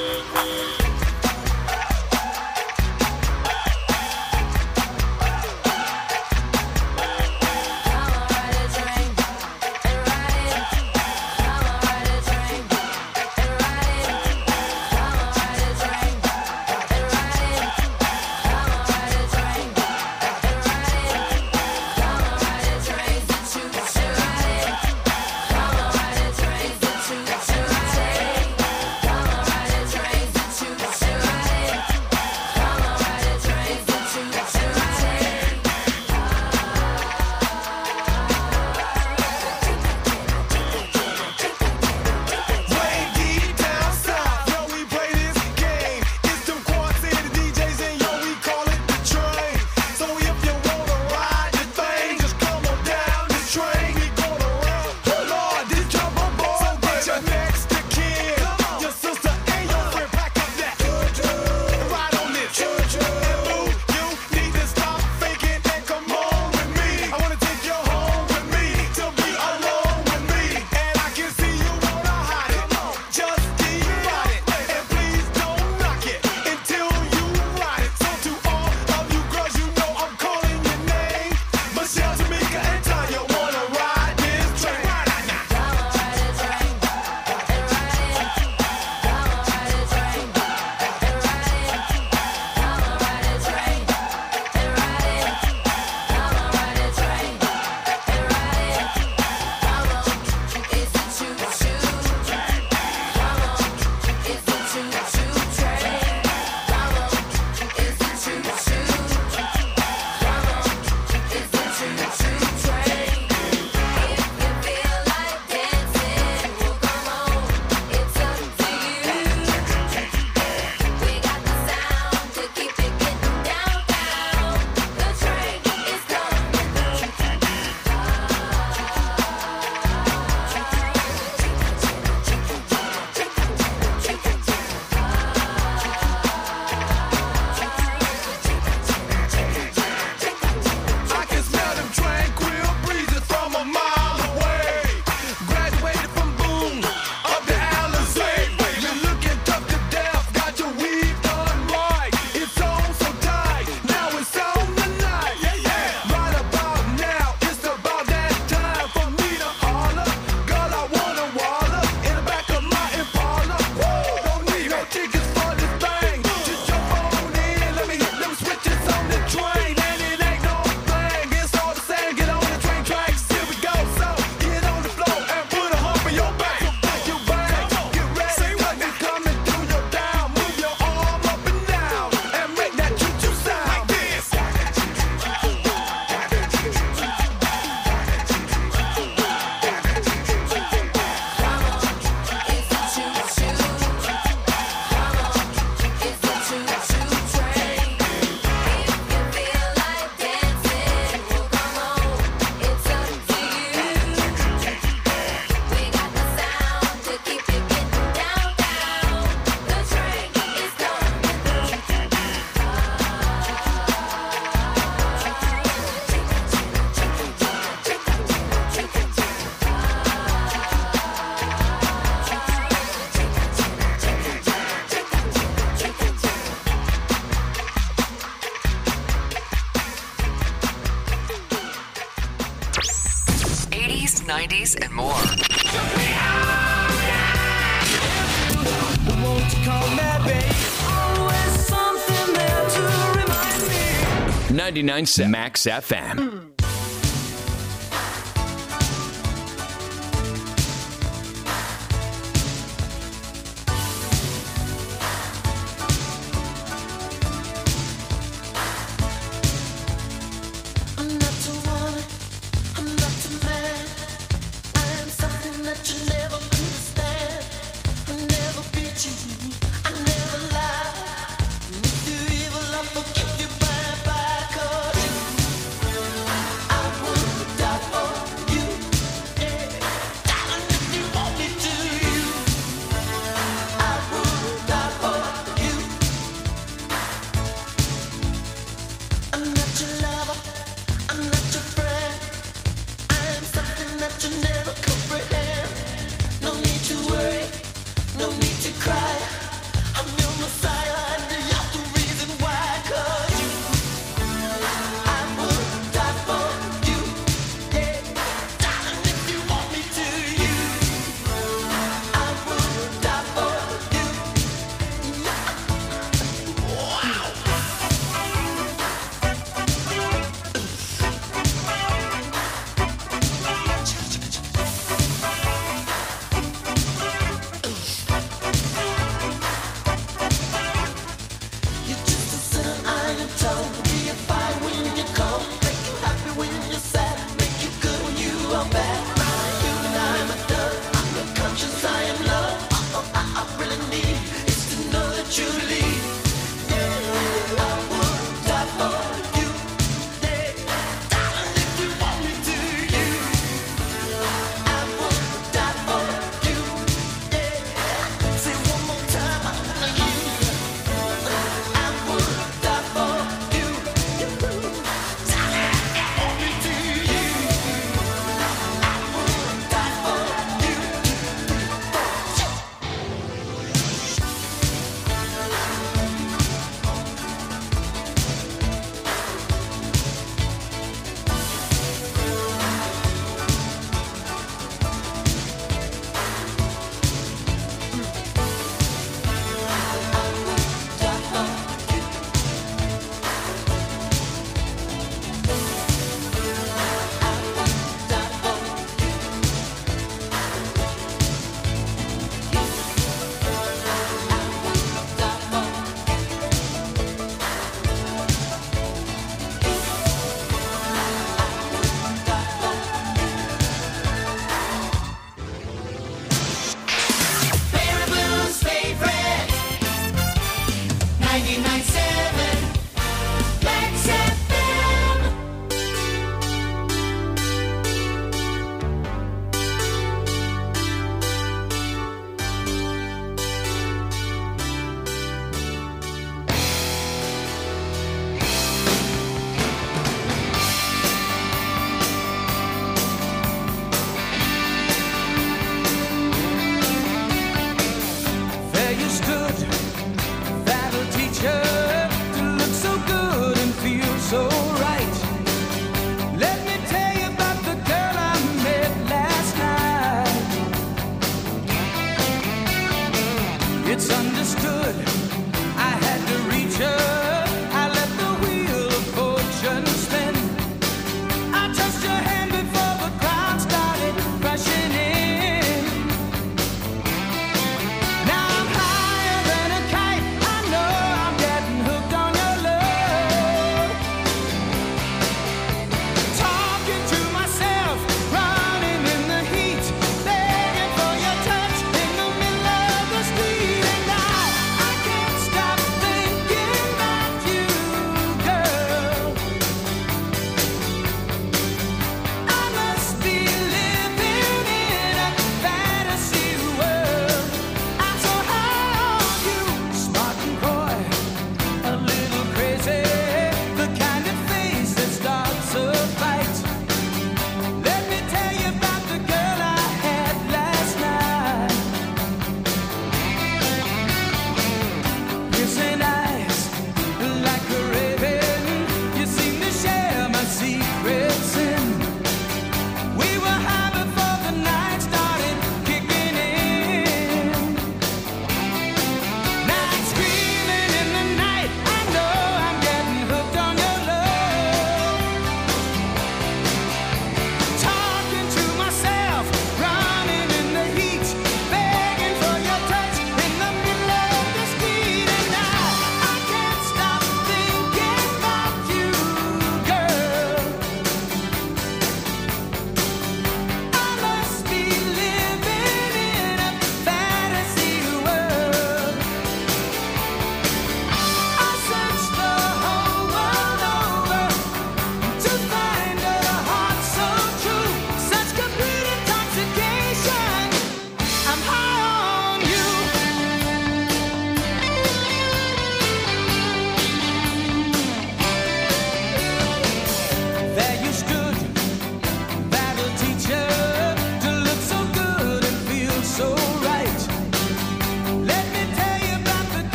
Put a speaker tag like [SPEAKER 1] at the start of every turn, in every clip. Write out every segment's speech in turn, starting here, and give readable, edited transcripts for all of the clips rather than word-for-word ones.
[SPEAKER 1] 90s, and more. 99 Max FM.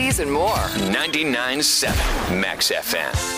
[SPEAKER 1] 80s and more. 99.7 Max FM.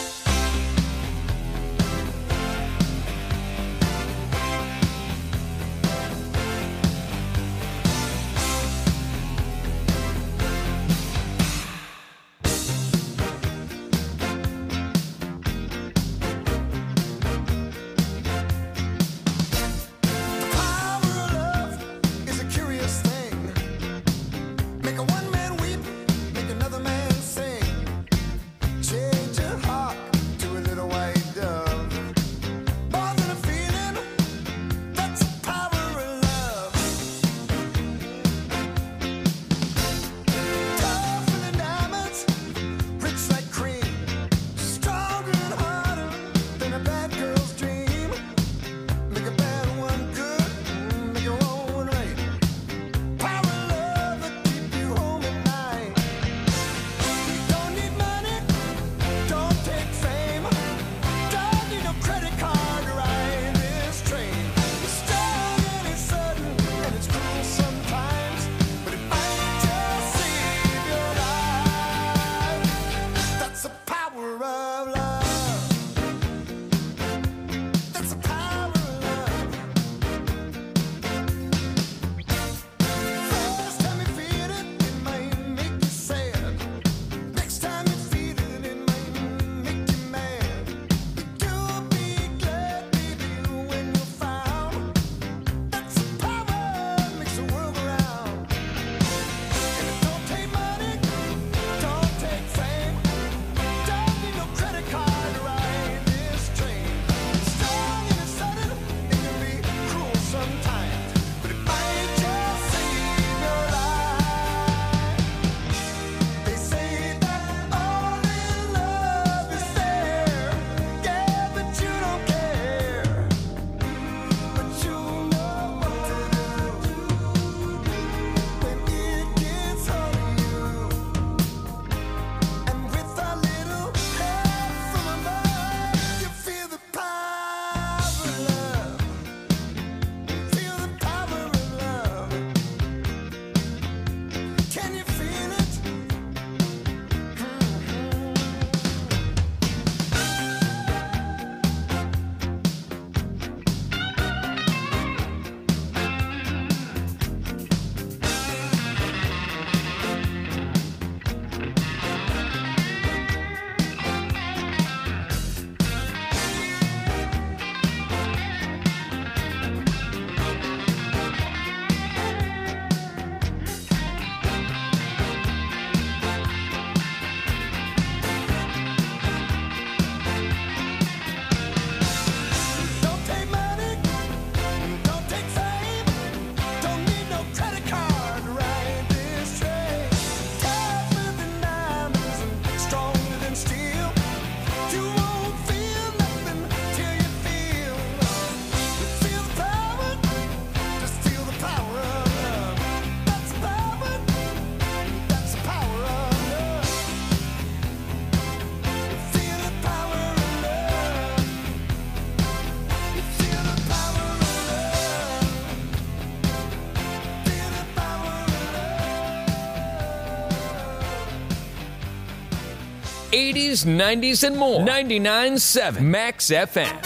[SPEAKER 2] '80s, '90s, and more. 99.7 Max FM.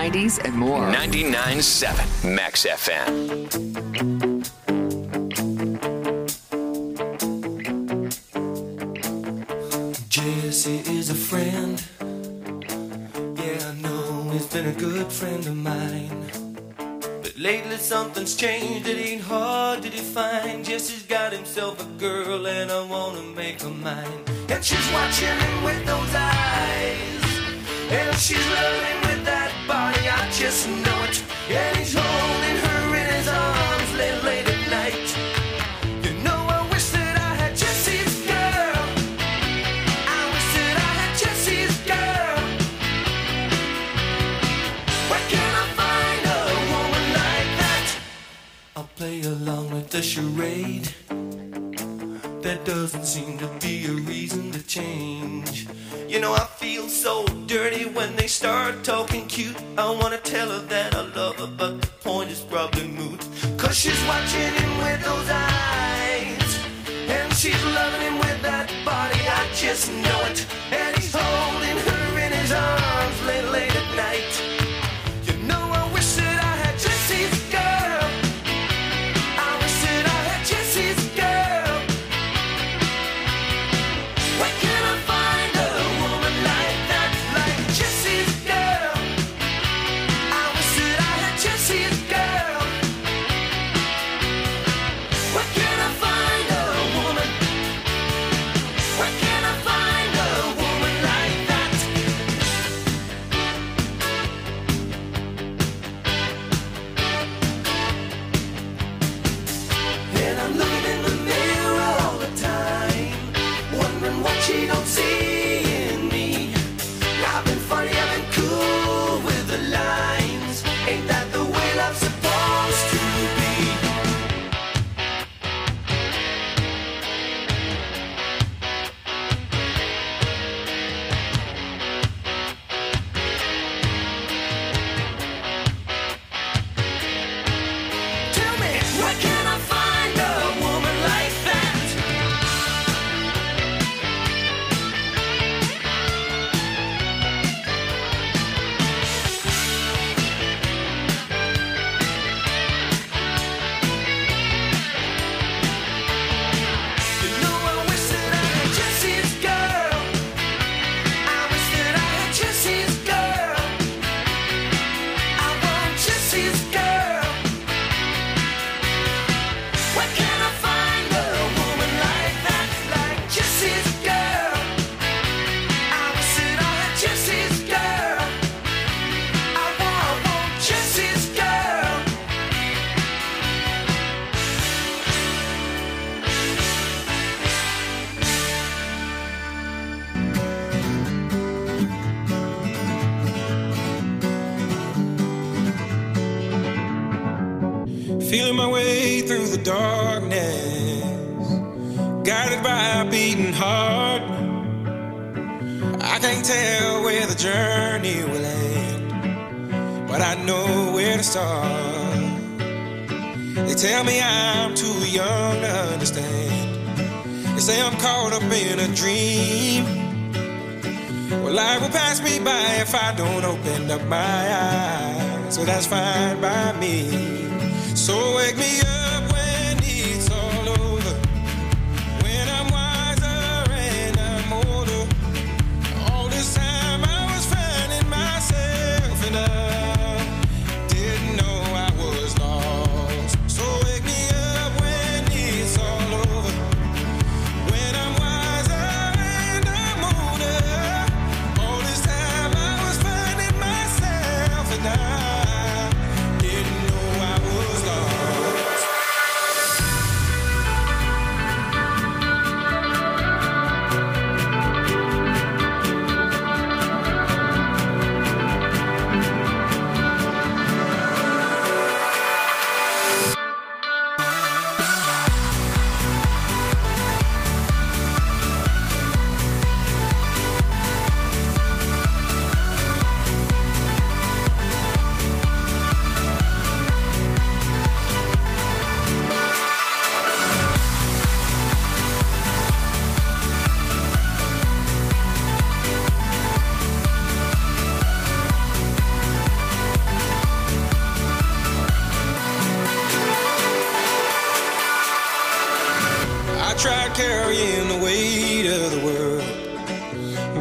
[SPEAKER 3] 90s, and more.
[SPEAKER 1] 99.7 Max FM.
[SPEAKER 4] Jesse is a friend. Yeah, I know he's been a good friend of mine. But lately something's changed, it ain't hard to define. Jesse's got himself a girl and I wanna make her mine. And she's watching him with those eyes, and she's loving him with that body, I just know it. And he's holding her in his arms late at night. You know I wish that I had Jesse's girl. I wish that I had Jesse's girl. Where can I find a woman like that? I'll play along with the charade. There doesn't seem to be a reason to change. You know I feel so dirty when they start talking cute. I wanna tell her that I love her, but the point is probably moot. Cause she's watching him with those eyes, and she's loving him with that body, I just know it. And he's holding her in his arms late at night. You know I wish that I had Jesse's girl. I wish that I had Jesse's girl. Where can I find a woman like that, like Jesse's girl? I wish that I had Jesse's girl. Where can I find a woman? Where can I find a woman like that? And I'm looking in the mirror all the time, wondering what she don't see in me. I've been funny, I've been cool with the lines. Ain't that the way love's supposed to be? Tell me, where can I find a woman like that? You know I wish that I had Jesse's girl. I wish that I had Jesse's girl. I want Jesse's girl. Where can I find a woman like that, like Jesse's girl? I wish that I had Jesse's girl. I want Jesse's girl.
[SPEAKER 5] Feeling my way through the darkness, guided by a beating heart. I can't tell where the journey will end, but I know where to start. They tell me I'm too young to understand. They say I'm caught up in a dream. Well, life will pass me by if I don't open up my eyes, so that's fine by me. So wake me up when it's all over, when I'm wiser and I'm older. All this time I was finding myself and I didn't know I was lost. So wake me up when it's all over, when I'm wiser and I'm older. All this time I was finding myself and I didn't know I was lost.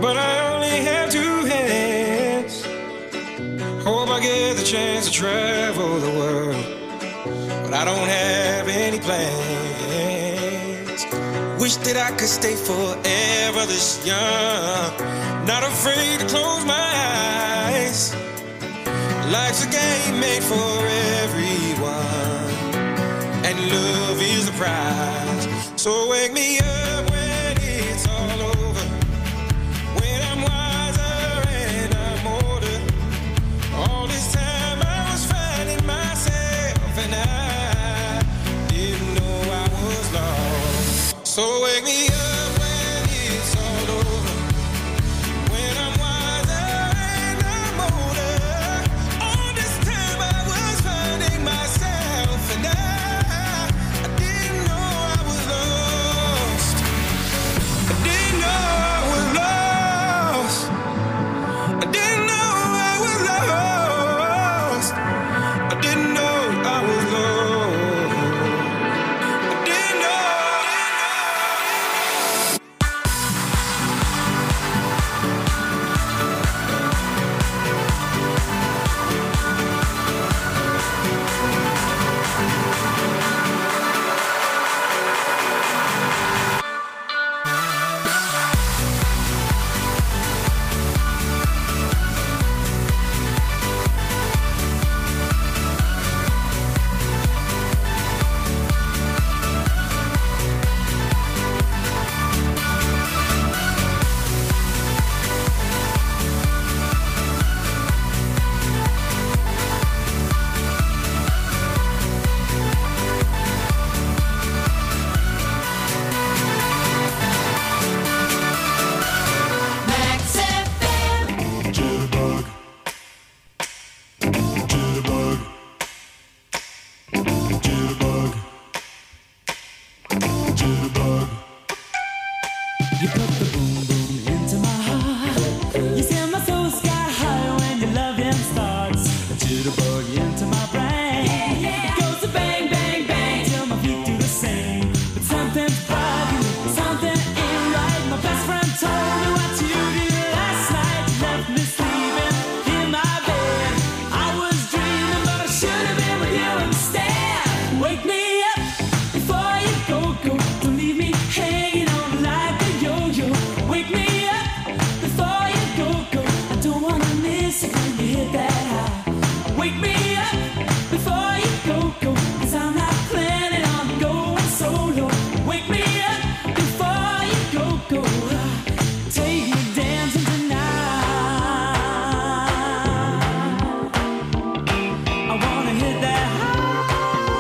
[SPEAKER 5] but I only have two hands. Hope I get the chance to travel the world, but I don't have any plans. Wish that I could stay forever this young, not afraid to close my eyes. Life's a game made for everyone, and love is the prize. So wake me up when it's all over, when I'm wiser and I'm older. All this time I was finding myself, and I didn't know I was lost. So wake me up when it's all over, when I'm wiser and I'm older. All this time I was finding myself, and I didn't know I was lost. I didn't know I was lost. I didn't know I was lost. I didn't know I was lost. I didn't know.
[SPEAKER 3] Max FM.
[SPEAKER 6] Jitterbug. Jitterbug. Jitterbug. Jitterbug.
[SPEAKER 7] You put the boom boom into my heart. You send my soul sky high when your loving starts. A jitterbug into my brain. It goes to bang bang bang till my feet do the same. But something's bugging, something ain't right. My best friend told me what you did last night. You left me sleeping in my bed. I was dreaming, but I should have been with you instead. Wake me up before you go. Don't leave me hanging on like a yo-yo. Wake me up before you go. I don't wanna miss it when you hit that high. Wake me up before you go. 'Cause I'm not planning on going solo. Wake me up before you go. Take me dancing tonight. I wanna hit that high.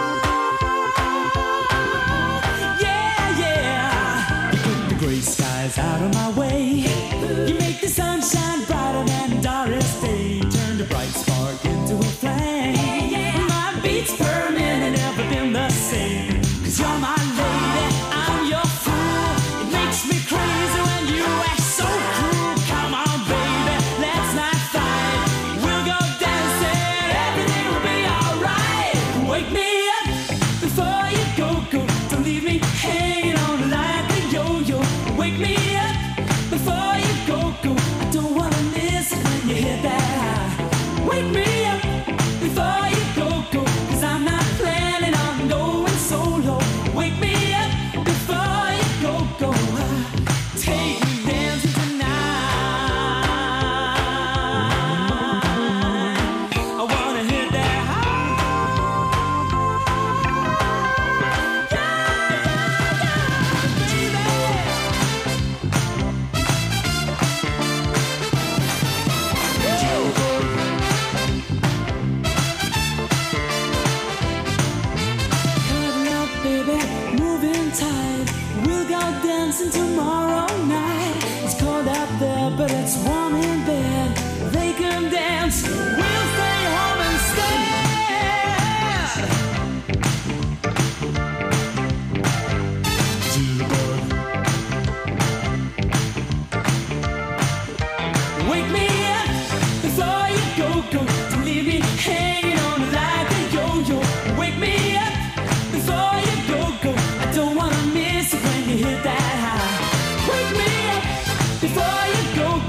[SPEAKER 7] Yeah, yeah. You put the gray skies out of my way. You make the sunshine brighter than Doris Day. Turn the bright spark into a flame. My beats per minute never been the same. 'Cause you're my lady, I'm your fool. It makes me crazy when you act so cruel. Come on, baby, let's not fight. We'll go dancing, everything will be alright. Wake me up before you go. Don't leave me hanging on like a yo-yo. Wake me up before you go. I don't wanna miss it when you hit that high. Wake me up before you go. 'Cause I'm not planning on going solo. Wake me up before you go. Take me dancing tonight. I wanna hit that high. Cuddle up, baby, moving tight. We'll go dancing tomorrow night. It's cold out there, but it's warm in bed. They can dance, we'll stay home instead.
[SPEAKER 6] Jitterbug.
[SPEAKER 7] Wake me up before you go. Don't leave me hanging on like a yo-yo. Wake me up before you go. I don't wanna miss it when you hit that high. Wake me up before you go.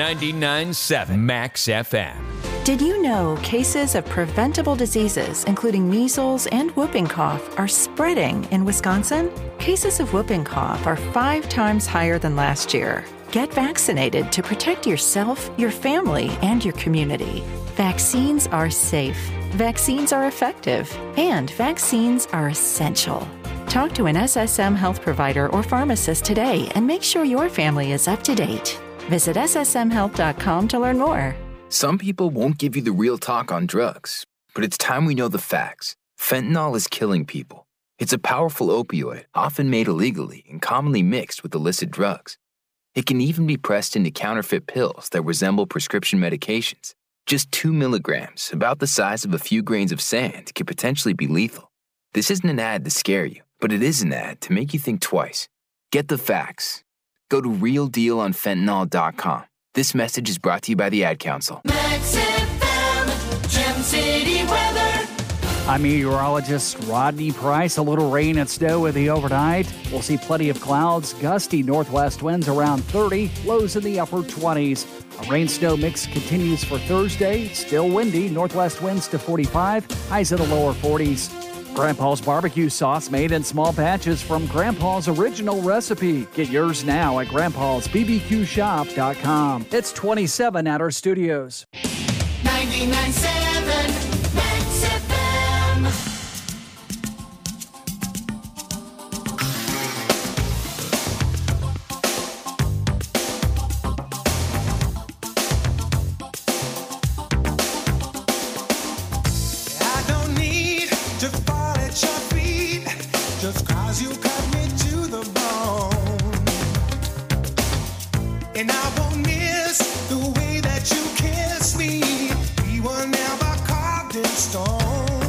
[SPEAKER 2] 99.7 Max FM.
[SPEAKER 3] Did you know cases of preventable diseases, including measles and whooping cough, are spreading in Wisconsin? Cases of whooping cough are 5 times higher than last year. Get vaccinated to protect yourself, your family, and your community. Vaccines are safe, vaccines are effective, and vaccines are essential. Talk to an SSM health provider or pharmacist today and make sure your family is up to date. Visit ssmhealth.com to learn more.
[SPEAKER 8] Some people won't give you the real talk on drugs, but it's time we know the facts. Fentanyl is killing people. It's a powerful opioid, often made illegally and commonly mixed with illicit drugs. It can even be pressed into counterfeit pills that resemble prescription medications. Just 2 milligrams, about the size of a few grains of sand, can potentially be lethal. This isn't an ad to scare you, but it is an ad to make you think twice. Get the facts. Go to realdealonfentanyl.com. This message is brought to you by the Ad Council.
[SPEAKER 4] Max FM, Gem City weather.
[SPEAKER 9] I'm meteorologist Rodney Price. A little rain and snow in the overnight. We'll see plenty of clouds, gusty northwest winds around 30, lows in the upper 20s. A rain-snow mix continues for Thursday. Still windy, northwest winds to 45, highs in the lower 40s. Grandpa's barbecue sauce made in small batches from Grandpa's original recipe. Get yours now at grandpa'sbbqshop.com. It's 27 at our studios.
[SPEAKER 4] 99.7 Max FM.
[SPEAKER 5] I don't need to fall at your feet just 'cause you cut me to the bone. And I won't miss the way that you kiss me. We were never carved in stone.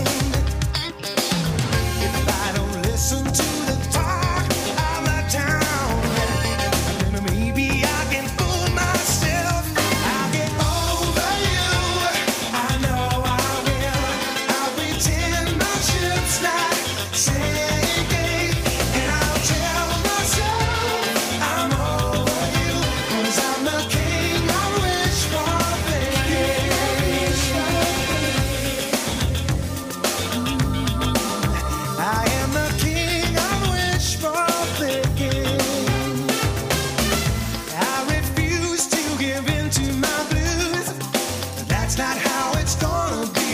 [SPEAKER 5] If I don't listen to the talk of the town, then maybe I can fool myself. I'll get over you. I know I will. I'll pretend my ship's not sinking, and I'll tell myself I'm over you, 'cause I'm the king I wish for thinking. I am the king I wish for thinking. I refuse to give in to my blues. That's not how it's gonna be.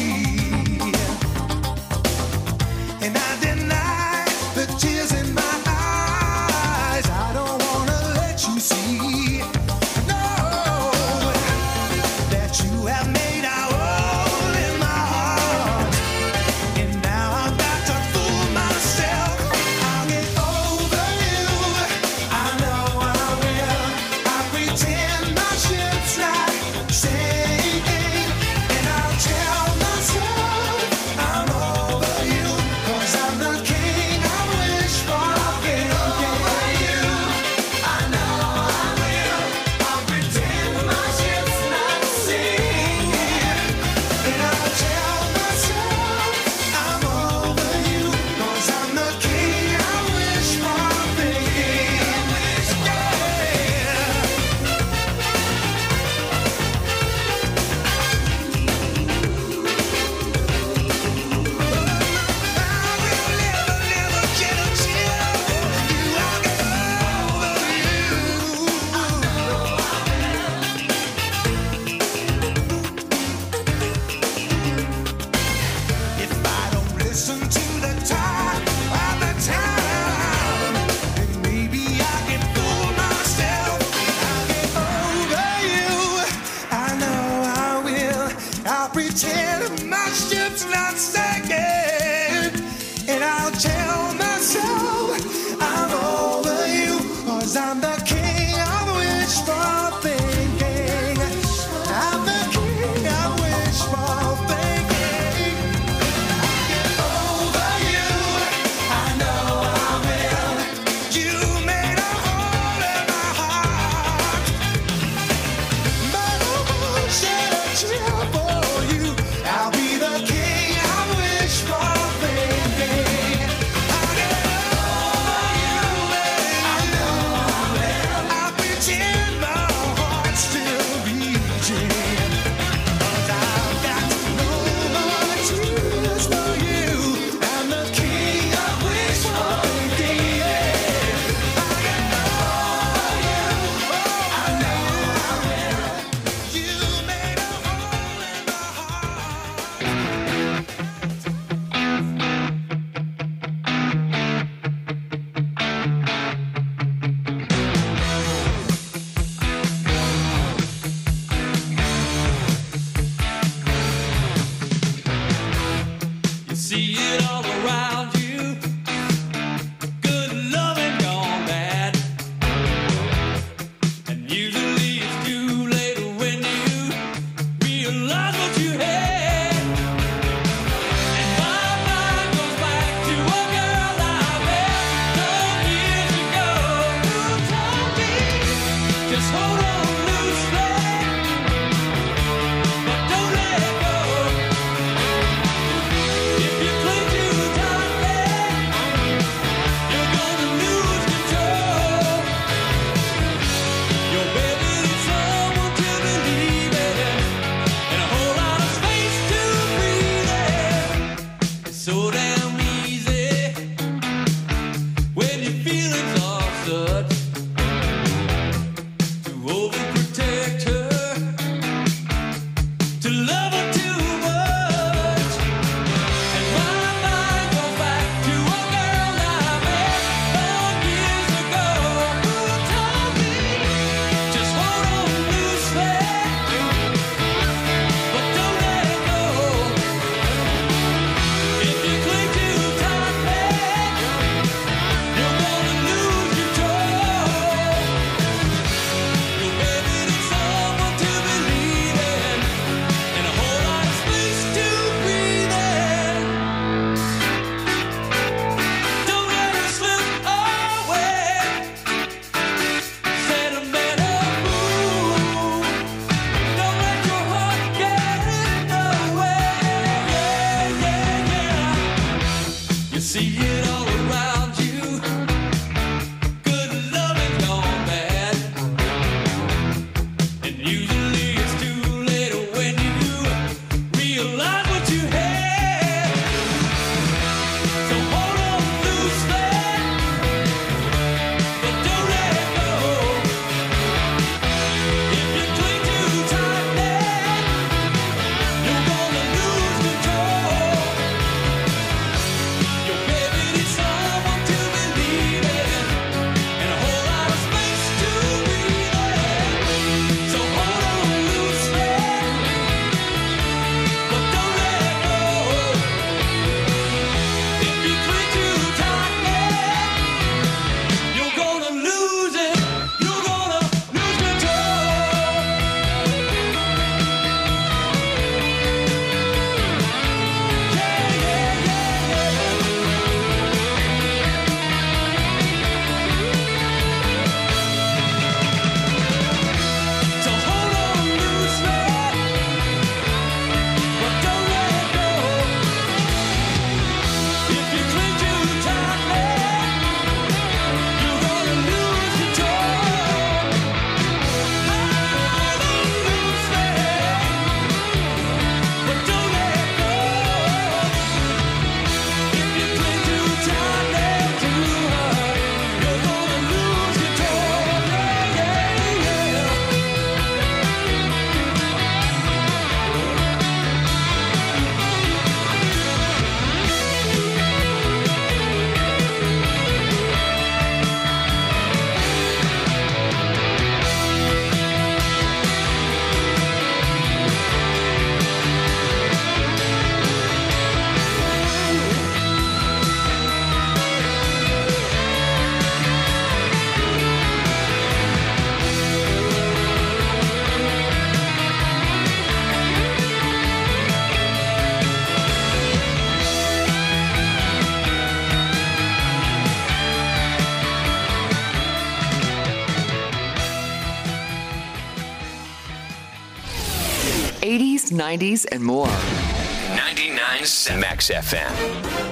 [SPEAKER 5] And I deny the tears in my eyes. I don't wanna let you see, no, that you have made a hole in my heart. And now I've got to fool myself. I'll get over you. I know I will. I pretend my ship's not sinking, and I'll tell myself I'm over you, 'cause I'm the king I wish for thinking. I know I will. I'll pretend my ship's not sinking, and I'll tell myself I'm over you, 'cause I'm the king I wish for thinking. If I don't listen to the talk of the town, then maybe I can fool myself. I'll get over you. I know I will. I'll pretend my ship's not sinking, and I'll tell myself I'm over you, 'cause I'm the king I wish for thinking. I'm the king I wish for thinking. Over you, I know I will. You made a hole in my heart, but I won't shed a tear for you. I'll be the king I wish for
[SPEAKER 10] 80s, 90s, and more.
[SPEAKER 1] 99.7 Max FM.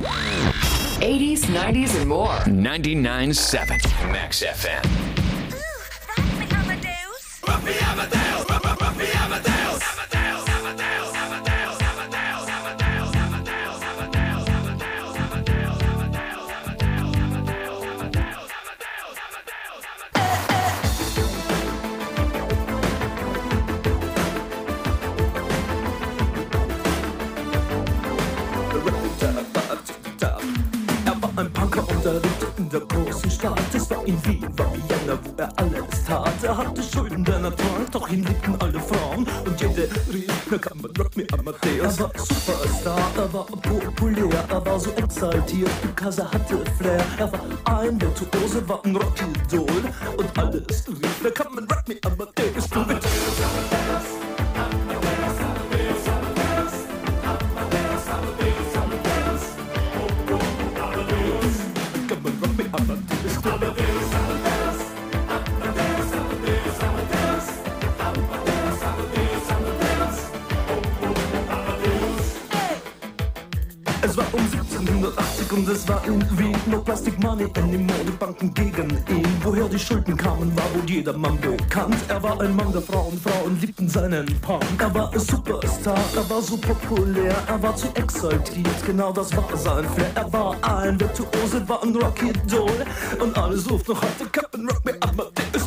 [SPEAKER 10] 80s, 90s, and more.
[SPEAKER 1] 99.7 Max FM.
[SPEAKER 11] In der großen Stadt, es war in Wien, war Vienna, wo er alles tat. Er hatte Schulden, denn er trank, doch ihn liebten alle Frauen. Und jede rief, na kann man Rock Me Amadeus. Er war Superstar, er war populär, er war so exaltiert, because er hatte Flair. Er war ein Virtuose, war ein Rockidol. Und alles rief, na kann man Rock Me Amadeus. Du mit Es war um 1780 und es war in Wien. No Plastic Money anymore, die Banken gegen ihn. Woher die Schulden kamen, war wohl jedermann bekannt. Er war ein Mann der Frauen, Frauen liebten seinen Punk. Er war ein Superstar, er war so populär, er war zu exaltiert, genau das war sein Flair. Er war ein Virtuose, war ein Rockidol. Und alle suchten noch heute Captain Rock Me Amadeus.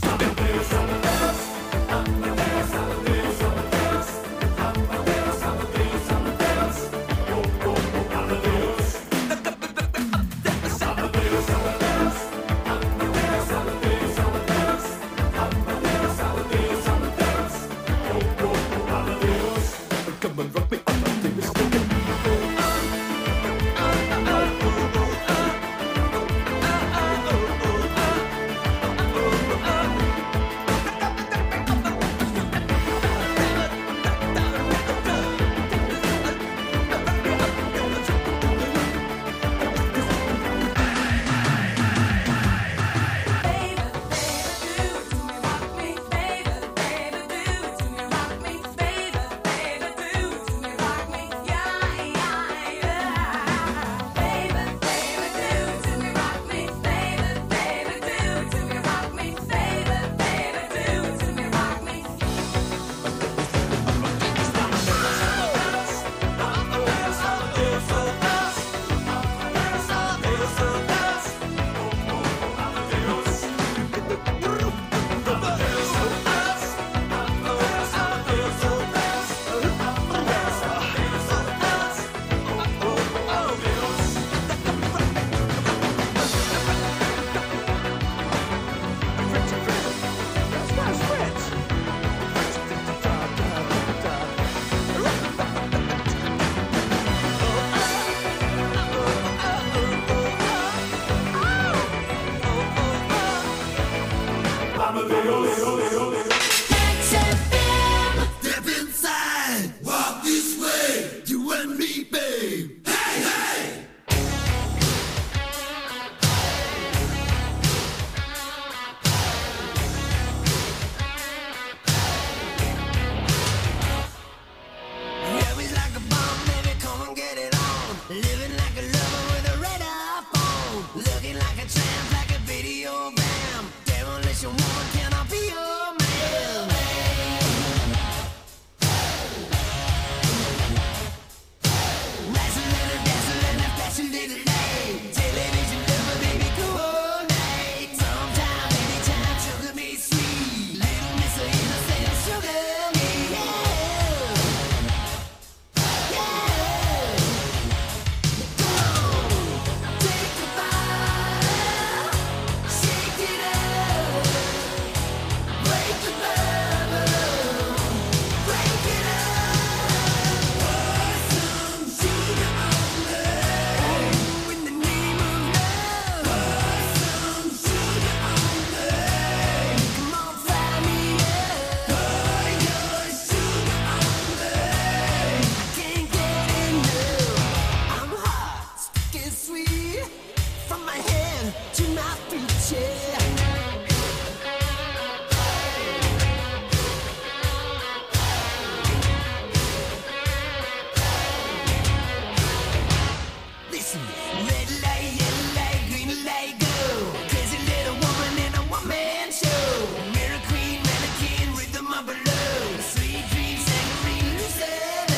[SPEAKER 4] Red light, yellow light, green light, go. Crazy little woman in a one-man show. Mirror queen, mannequin, rhythm of a love. Sweet dreams, sangarine, Lucetta.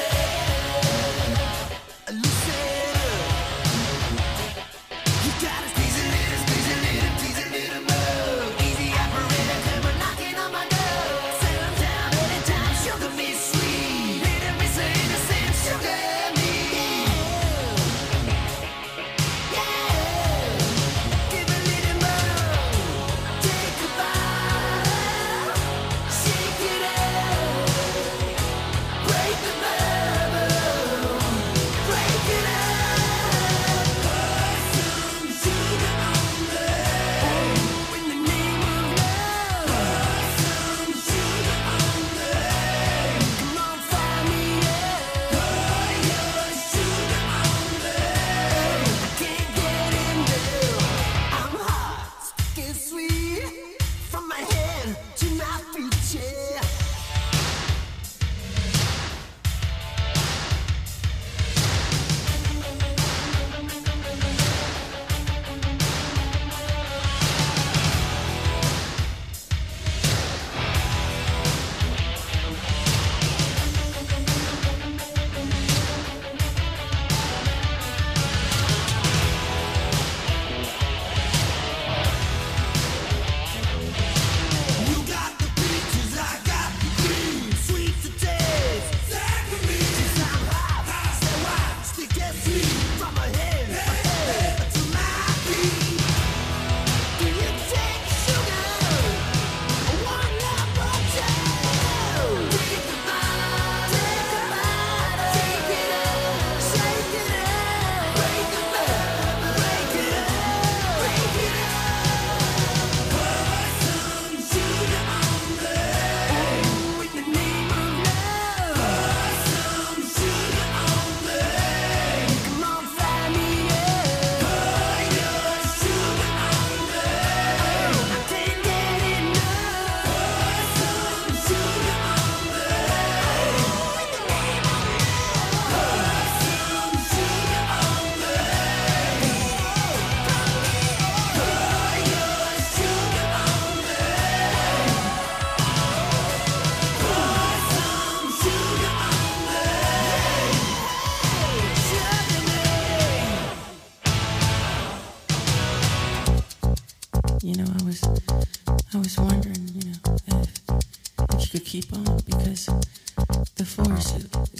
[SPEAKER 4] Lucetta. You gotta squeeze a little, tease a little more. Easy operator, come on knocking on my door. Sometime, anytime, sugar me sweet. Little me so innocent, sugar me. Give a little more. Take a bite. Shake it up. Break the bubble. Break it up. Put some sugar on me. Oh, in the name of love. Put some sugar on me. Come on, fire me up. Put your sugar on me. I can't get enough. I'm hot, sticky sweet. From my head to my feet, yeah. You got the peaches, I got the cream. Sweet to taste, saccharin. Since I'm hot, so I stick that sweet from my head to my feet. Do you take sugar? One number two. Take a bite, take it up, shake it up, break it up, break it up, break it up. Put some sugar on me. Oh, in the name of love. Put some sugar on me. Come on, fry me up. Put your sugar on me. Oh, I can't get enough. Put some sugar on me. Oh, in the name of love. Put some sugar on me. Put your sugar on me. Put some sugar on me.
[SPEAKER 12] You know, I was wondering, you know, if you could keep on, because the force